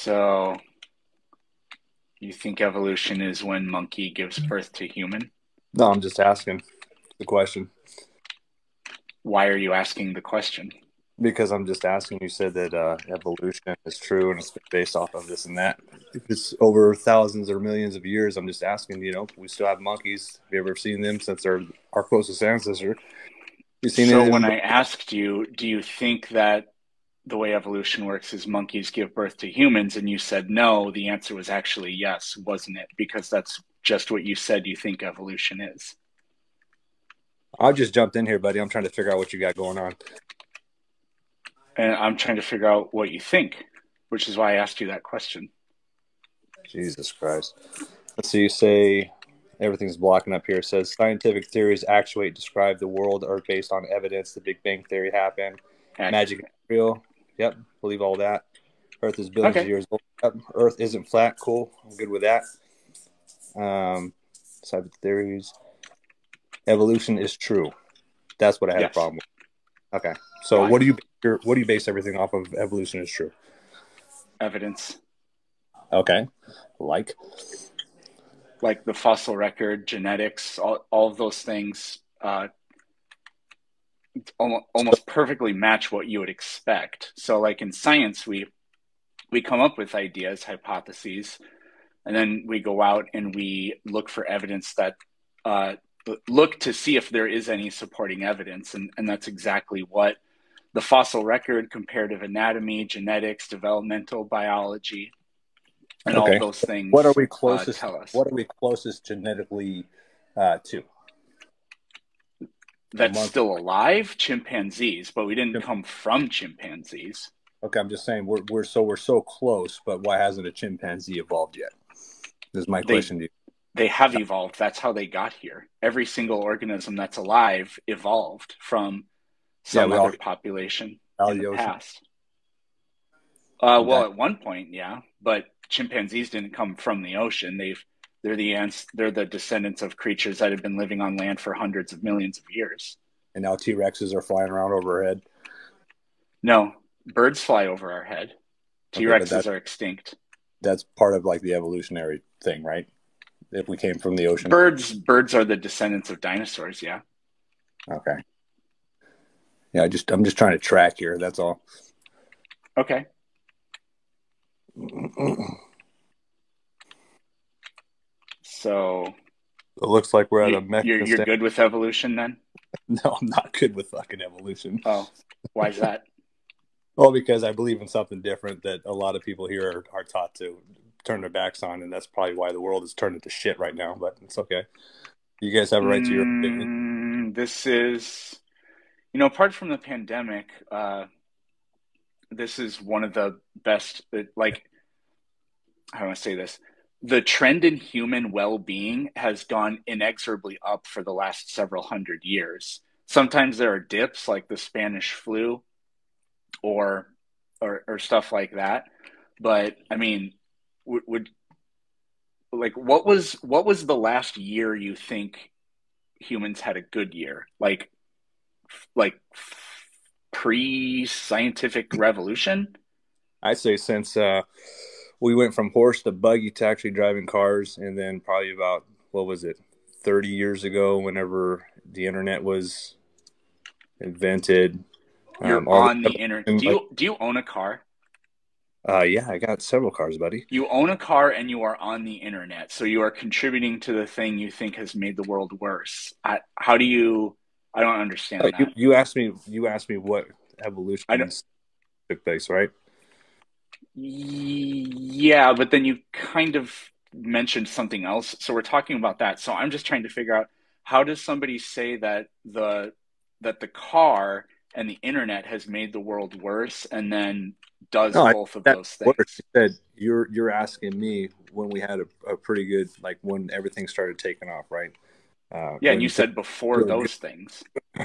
So you think evolution is when monkey gives birth to human? No, I'm just asking the question Why are you asking the question? because I'm just asking. You said that evolution is true and it's based off of this and that. If it's over thousands or millions of years, I'm just asking. We still have monkeys. Have you ever seen them since they're our closest ancestor? You seen So any of when them? I asked you, do you think that the way evolution works is monkeys give birth to humans, and you said no, the answer was actually yes, wasn't it? Because that's just what you said you think evolution is. I just jumped in here, buddy. I'm trying to figure out what you got going on. And I'm trying to figure out what you think, which is why I asked you that question. Jesus Christ. Let's see. You say everything's blocking up here. It says scientific theories actuate, describe the world, are based on evidence. The Big Bang Theory happened. Magic is Accurate. real. Yep. Believe all that. Earth is billions of Okay. years old. Yep. Earth isn't flat. Cool. I'm good with that. Scientific theories. Evolution is true. That's what I had a Yes. problem with. Okay. So Why? what do you base everything off of? Evolution is true. Evidence. Okay. Like. Like the fossil record, genetics, all of those things So, almost perfectly match what you would expect. So, like in science, we come up with ideas, hypotheses, and then we go out and we look for evidence that uh, look to see if there is any supporting evidence, and that's exactly what the fossil record, comparative anatomy, genetics, developmental biology, and all of okay. those What are things we closest? tell us. What are we closest genetically to? A That's monkey. still alive, chimpanzees, but we didn't come from chimpanzees. Okay, I'm just saying we're so close, but why hasn't a chimpanzee evolved yet? This is my They question to you. they have evolved. That's how they got here. Every single organism that's alive evolved from Yeah, some we all other came population out of in the the ocean. past. Well, That at one point, yeah, but chimpanzees didn't come from the ocean. They're the descendants of creatures that have been living on land for hundreds of millions of years. and now T Rexes are flying around over our head. No, birds fly over our head. T Okay, but Rexes are extinct. that's part of like the evolutionary thing, right? If we came from the ocean. Birds are the descendants of dinosaurs. Yeah. Okay. Yeah, I'm just trying to track here. That's all. Okay. It So looks like we're at a you're Mexican. good with evolution then? No, I'm not good with fucking evolution. Oh, why is that? Well, because I believe in something different that a lot of people here are taught to turn their backs on, and that's probably why the world is turning to shit right now. But it's okay. You guys have a right to your opinion. This is, apart from the pandemic, this is one of the best. Like, how do I say this? The trend in human well-being has gone inexorably up for the last several hundred years. Sometimes there are dips, like the Spanish flu, or or stuff like that. But I mean, would like what was the last year you think humans had a good year? Like pre-scientific revolution? I'd say since we went from horse to buggy to actually driving cars, and then probably about what was it, 30 years ago, whenever the internet was invented. You're All on the internet. the Do you own a car? yeah, I got several cars, buddy. You own a car and you are on the internet, so you are contributing to the thing you think has made the world worse. How do you? I don't understand You that. you asked me what I don't. evolutions took place, right? Yeah, but then you kind of mentioned something else, so we're talking about that. So I'm just trying to figure out, how does somebody say that the car and the internet has made the world worse, and then does No, both of that's those worse. things? You said you're asking me when we had a pretty good, like when everything started taking off, right? Yeah, and you When things said before were good. those things.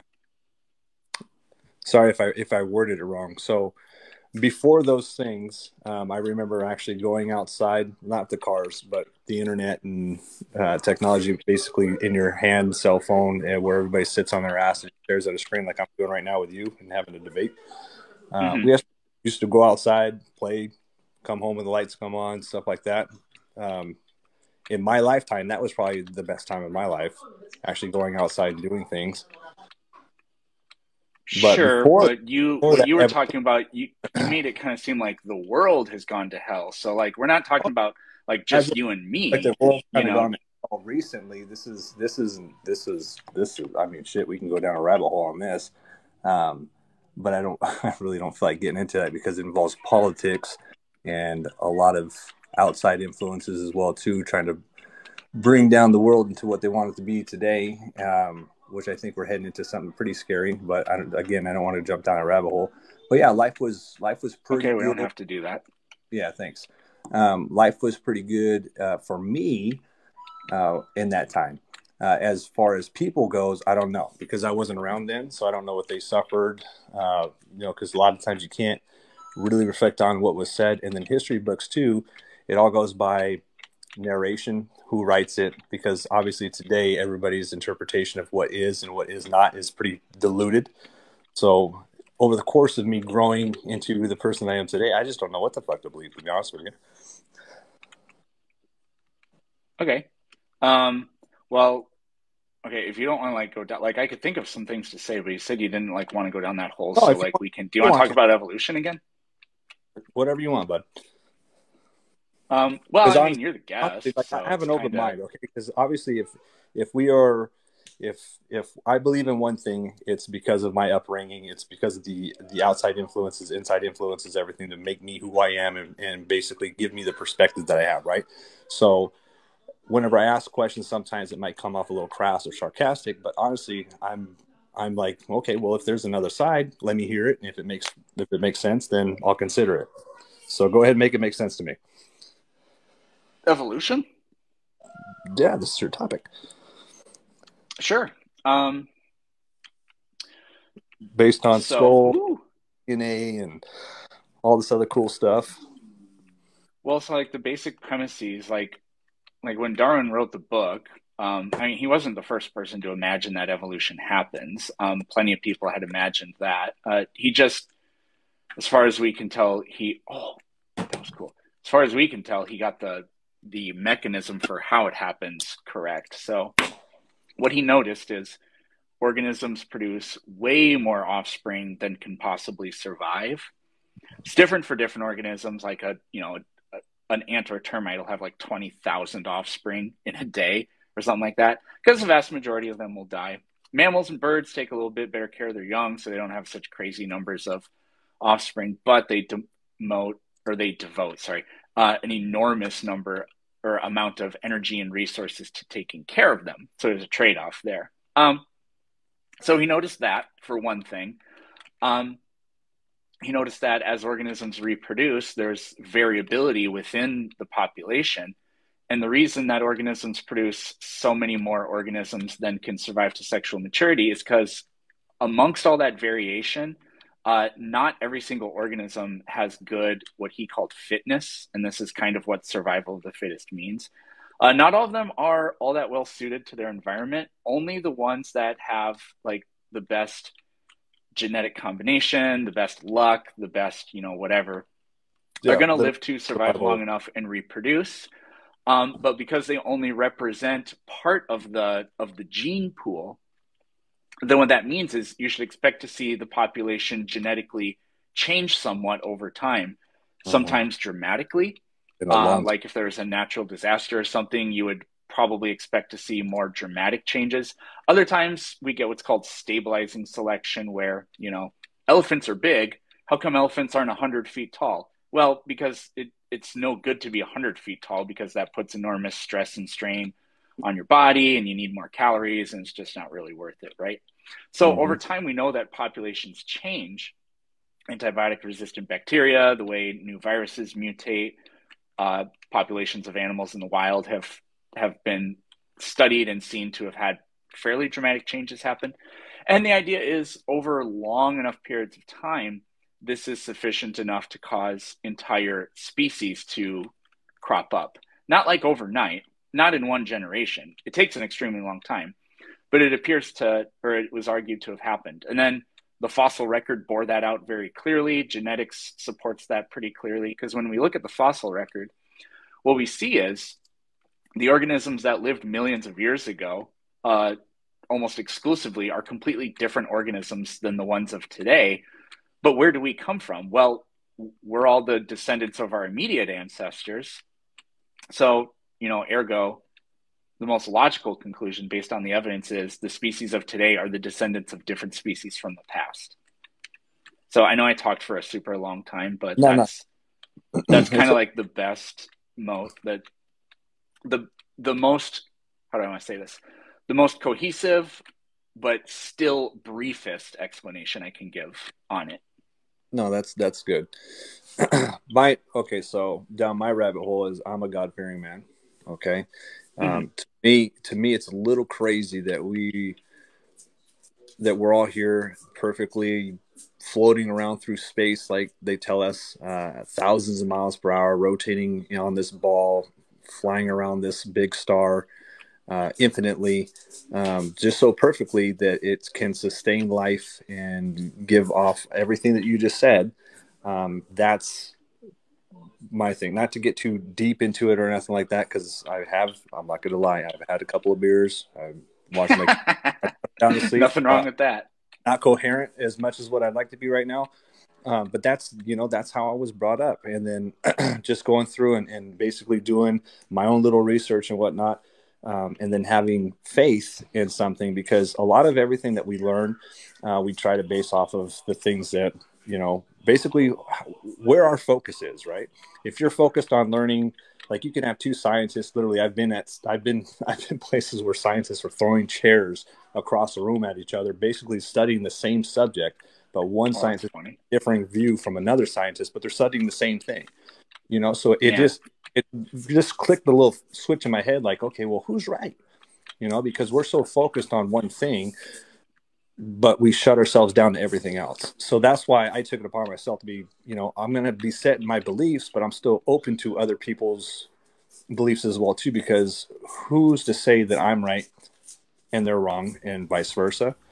Sorry if I worded it wrong. So before those things, I remember actually going outside, not the cars, but the internet and technology, basically in your hand, cell phone, where everybody sits on their ass and stares at a screen like I'm doing right now with you and having a debate. We Hmm. used to go outside, play, come home when the lights come on, stuff like that. Um, in my lifetime, that was probably the best time of my life, actually going outside and doing things. But Sure, before, but you before what that, you were talking about, you made it kind of seem like the world has gone to hell. So like we're not talking about like as just you and like the me, world's you kind of know. gone to hell recently, this is. I mean, shit, we can go down a rabbit hole on this. Um, but I don't, I really don't feel like getting into that because it involves politics and a lot of outside influences as well too, trying to bring down the world into what they want it to be today. Which I think we're heading into something pretty scary. But again, I don't want to jump down a rabbit hole. But yeah, life was pretty Okay, we don't good. have to do that. Yeah, thanks. Life was pretty good for me in that time. As far as people goes, I don't know because I wasn't around then, so I don't know what they suffered. Because a lot of times you can't really reflect on what was said, and then history books too. It all goes by narration, who writes it, because obviously today everybody's interpretation of what is and what is not is pretty diluted. So over the course of me growing into the person I am today, I just don't know what the fuck to believe, to be honest with you. Okay. Um, well, okay, if you don't want to like go down, like I could think of some things to say, but you said you didn't like want to go down that hole. Oh, So if like we can, do you you want to want talk to, about evolution again? whatever you want, bud. Well, Because I mean, honestly, you're the honestly, guest, like I so have it's an open kind of mind, okay? Because obviously, if we are, if I believe in one thing, it's because of my upbringing. It's because of the outside influences, inside influences, everything to make me who I am, and basically give me the perspective that I have, right? So whenever I ask questions, sometimes it might come off a little crass or sarcastic, but honestly, I'm like, okay, well, if there's another side, let me hear it, and if it makes sense, then I'll consider it. So go ahead and make it make sense to me. evolution. Yeah, this is your topic. Sure. Um, Based on so, skull whew, DNA and all this other cool stuff. well, so like the basic premises, like when Darwin wrote the book, I mean, he wasn't the first person to imagine that evolution happens. Plenty of people had imagined that. He just, as far as we can tell, that was cool. As far as we can tell, he got the mechanism for how it happens correct. So what he noticed is organisms produce way more offspring than can possibly survive. It's different for different organisms. Like an ant or a termite will have like 20,000 offspring in a day or something like that, because the vast majority of them will die. Mammals and birds take a little bit better care of their young, so they don't have such crazy numbers of offspring, but they devote, sorry, an enormous number or amount of energy and resources to taking care of them. So there's a trade-off there. So he noticed that for one thing. Um, he noticed that as organisms reproduce, there's variability within the population. And the reason that organisms produce so many more organisms than can survive to sexual maturity is because amongst all that variation, not every single organism has good, what he called fitness. And this is kind of what survival of the fittest means. Not all of them are all that well suited to their environment. Only the ones that have like the best genetic combination, the best luck, the best, whatever, are Yeah, going to the live to survive long survival. enough and reproduce. But because they only represent part of the gene pool, then what that means is you should expect to see the population genetically change somewhat over time, Mhm. sometimes dramatically. In a long time. Like if there's a natural disaster or something, you would probably expect to see more dramatic changes. Other times we get what's called stabilizing selection, where, elephants are big. How come elephants aren't 100 feet tall? Well, because it's no good to be 100 feet tall because that puts enormous stress and strain on your body and you need more calories and it's just not really worth it, right? So over Hmm. time, we know that populations change. Antibiotic resistant bacteria, the way new viruses mutate, populations of animals in the wild have been studied and seen to have had fairly dramatic changes happen. And the idea is over long enough periods of time, this is sufficient enough to cause entire species to crop up. Not like overnight, not in one generation. It takes an extremely long time, but it appears to, or it was argued to have happened. And then The fossil record bore that out very clearly. Genetics supports that pretty clearly, because when we look at the fossil record, what we see is the organisms that lived millions of years ago almost exclusively are completely different organisms than the ones of today. But where do we come from? Well, we're all the descendants of our immediate ancestors. So, ergo, the most logical conclusion based on the evidence is the species of today are the descendants of different species from the past. So I know I talked for a super long time, but No. that's kind of like the best that the most, how do I want to say this? The most cohesive but still briefest explanation I can give on it. No, that's good. So down my rabbit hole is I'm a God-fearing man. Okay. To me, it's a little crazy that we're all here perfectly floating around through space, like they tell us, thousands of miles per hour, rotating on this ball, flying around this big star, infinitely, just so perfectly that it can sustain life and give off everything that you just said. That's my thing. Not to get too deep into it or nothing like that, because I'm not going to lie, I've had a couple of beers. I'm watching down to sleep. Nothing wrong with that. Not coherent as much as what I'd like to be right now. But that's how I was brought up. And then just going through and basically doing my own little research and whatnot. And then having faith in something, because a lot of everything that we learn, we try to base off of the things that, basically where our focus is, right? If you're focused on learning, like you can have two scientists, literally, I've been places where scientists are throwing chairs across the room at each other, basically studying the same subject, but one scientist differing view from another scientist, but they're studying the same thing, so it just clicked the little switch in my head, like, okay, well, who's right? Because we're so focused on one thing, but we shut ourselves down to everything else. So that's why I took it upon myself to be, I'm going to be set in my beliefs, but I'm still open to other people's beliefs as well too, because who's to say that I'm right and they're wrong and vice versa?